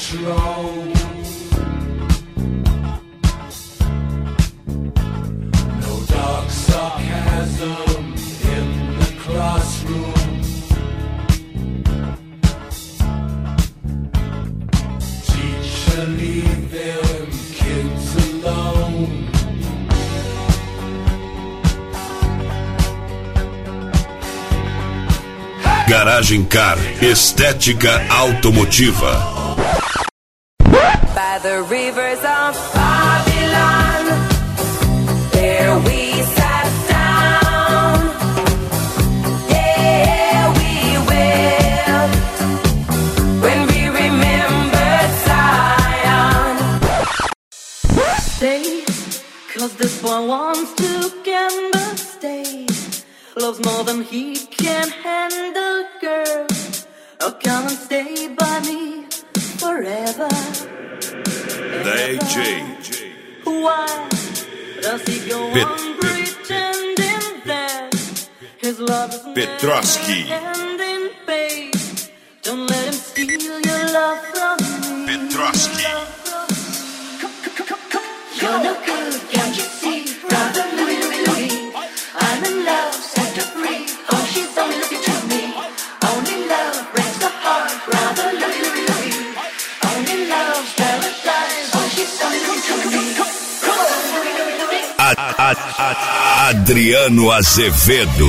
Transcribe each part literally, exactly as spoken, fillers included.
control. No dark sarcasm in the classroom. Teacher, leave them kids alone. Garagem Car, estética automotiva. By the rivers of Babylon, there we sat down. Yeah, we will, when we remember Zion. Stay, cause this boy wants to gamble. Stay, loves more than he can handle, girl. Oh, come and stay by me forever. D J Why does he go Pet- on pretending that his love is Petrosky. and in pain? Don't let him steal your love from me. Petrosky. You're no good, can't you see? Brother Louie, Louie, Louie, I'm in love, set her free. Oh, she's only looking to me. Only love breaks the heart. Brother Louie, Louie, Louie, only love's paradise. Oh, she's only looking to me. Brother Louie, Louie, Louie. A- a- a- Adriano Azevedo.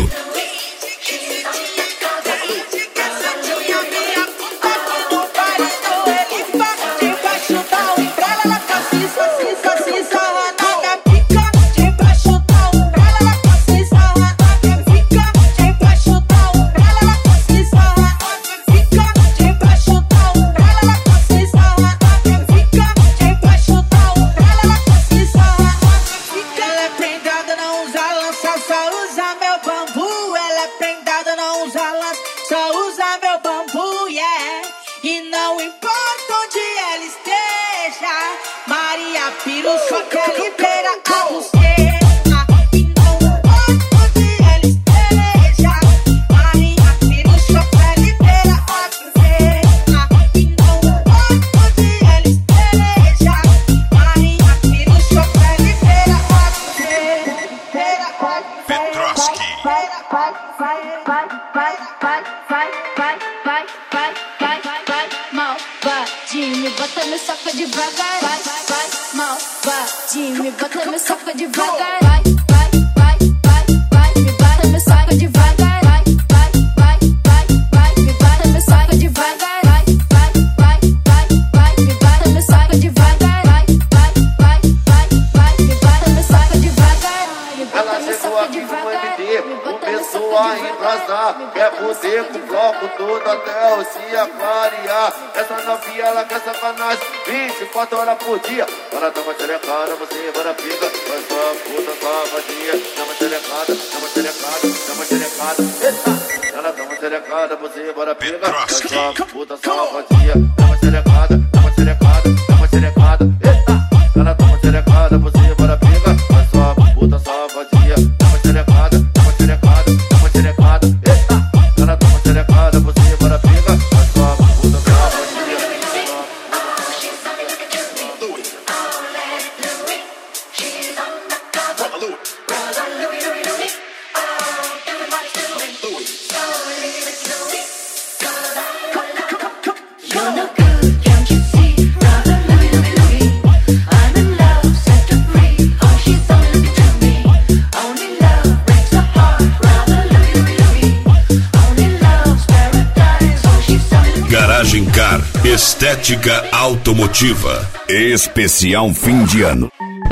Malvadinho, bota no saco devagar. Vai, vai, malvadinho, bota no saco devagar. Vai, vai, vai, vai, vai, me bota no saco devagar. Vai, vai, vai, vai, vai, me bota no saco devagar. Vai, vai, vai, vai, vai, me bota no saco devagar. Vai, vai, vai, vai, vai, me bota no saco devagar. Ela chegou aqui com o M D, começou a embrasar. Quer fuder com o bloco todo até o dia clarear. Essa novinha, ela quer sacanagem vinte e quatro horas por dia. Ela dá uma xerecada, você vai na pica. Vai sua puta, sua vadia. Dá uma xerecada, dá uma xerecada, dá uma xerecada. Eita! Ela dá uma xerecada, você vai na pica. Vai sua puta, sua vadia. Dá uma xerecada, dá uma xerecada, dá uma xerecada. Eita! Ela dá uma xerecada, você vai na pica. Vai sua puta, sua vadia. Dá uma xerecada, dá uma xerecada, dá uma xerecada. Eita! Ela dá uma xerecada, você vai na pica. Vai sua puta, sua vadia. You're no good, can't you see? Brother Louie, Louie, Louie, I'm in love, set her free. Oh, she's only looking to me. Only love breaks the heart. Brother Louie, Louie, Louie, only love's paradise. Oh, she's only looking to me. Garagem Car, estética automotiva. Especial fim de ano.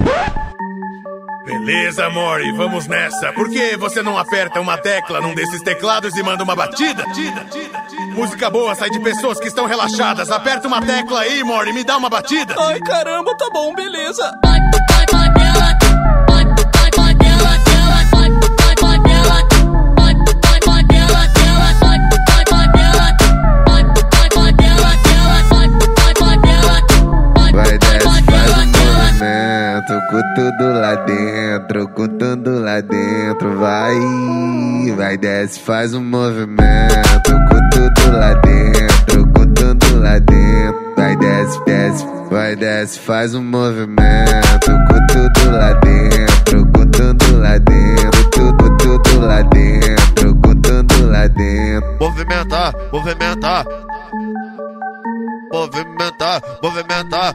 Beleza, amor, e vamos nessa. Por que você não aperta uma tecla num desses teclados e manda uma batida? Música boa sai de pessoas que estão relaxadas. Aperta uma tecla aí, Mori, e me dá uma batida. Ai, caramba, tá bom, beleza. Vai desce, faz um movimento com tudo lá dentro, com tudo lá dentro. Vai, vai desce, faz um movimento com tudo lá dentro, com tudo lá dentro. Vai desce, Desce, faz um movimento com tudo lá dentro, com tudo lá dentro, tudo, tudo lá dentro, com tudo lá dentro. Movimentar, movimentar, movimentar, movimentar,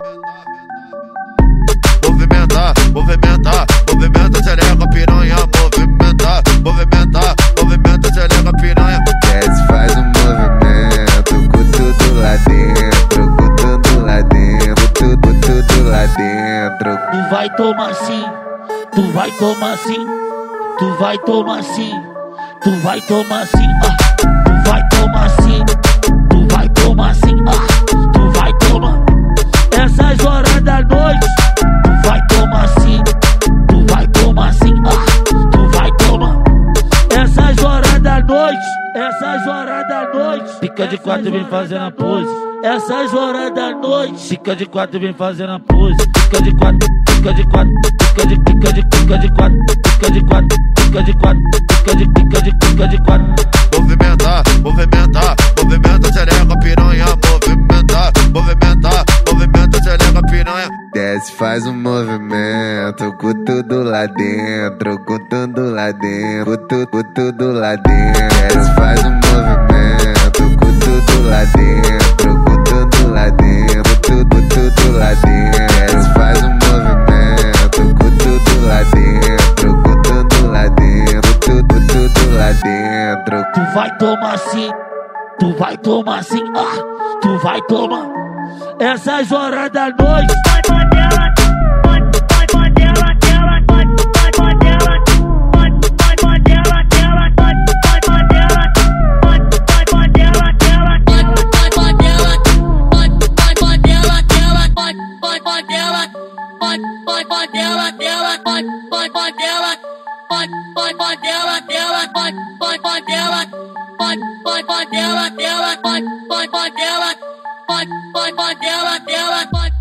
movimentar, movimentar, movimenta, xereca, piranha, movimentar, movimentar, movimenta, xereca, piranha. Desce, faz um movimento com tudo lá dentro, com tudo lá dentro, tudo, tudo lá dentro. Tu vai tomar sim, tu vai tomar sim, tu vai tomar sim, tu vai tomar sim, ah. Tu vai tomar sim, tu vai tomar sim, ah. Tu vai tomar. Essas horas da noite, tu vai tomar sim, tu vai tomar sim, ah. Tu vai tomar. Essas horas da noite, essas horas da noite, fica de quatro e vem fazendo a pose. Essas horas da noite, fica de quatro e vem fazendo a pose. Fica de quatro, fica de quatro, fica de, fica de, fica de quatro, fica de quatro, fica de quatro, fica de, fica de, fica de quatro. Movimentar, movimentar, movimenta, xereca, piranha, movimentar, movimentar, movimenta, xereca, piranha. Desce, faz um movimento com tudo lá dentro, com tudo lá dentro, com tudo, com tudo lá dentro. Desce, faz um movimento com tudo lá dentro, com tudo lá dentro, tudo, tudo lá dentro. Desce, faz um movimento com tudo lá dentro, com tudo lá dentro, tudo, tudo lá dentro. Tu vai tomar sim, tu vai tomar sim, ah. Tu vai tomar. Essas horas da noite. Pode, pode, pode, pode, pode, pode, pode, pode, pode, pode, pode, pode, pode, pode, pode, pode, pode,